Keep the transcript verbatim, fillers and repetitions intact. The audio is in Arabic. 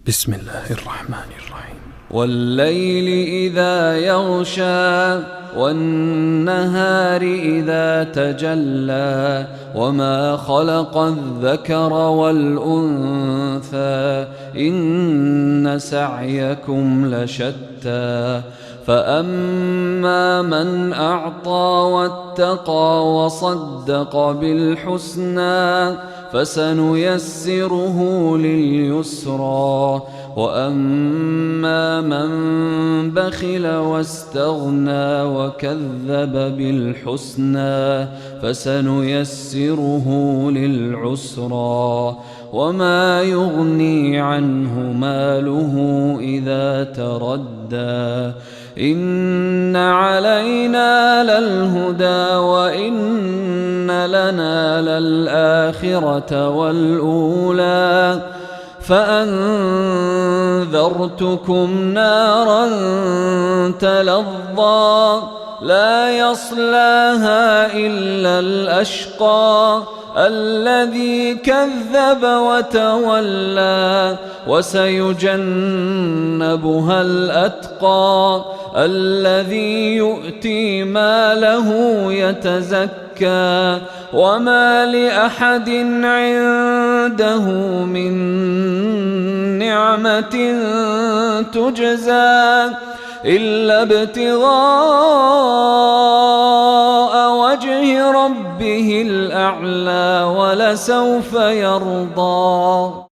بسم الله الرحمن الرحيم. والليل إذا يغشى والنهار إذا تجلى وما خلق الذكر والأنثى إن سعيكم لشتى فأما من أعطى واتقى وصدق بالحسنى فسنيسره لليسرى وأما من بخل واستغنى وكذب بالحسنى فسنيسره للعسرى وما يغني عنه ماله إذا تردى إن علينا للهدى وإن لنا للآخرة والأولى فأنذرتكم نارا تلظى لا يصلاها إلا الأشقى الذي كذب وتولى وسيجنبها الأتقى الذي يؤتي ماله يتزكى وما لأحد عنده من نعمة تجزى إلا ابتغاء وجه ربه الأعلى ولسوف يرضى.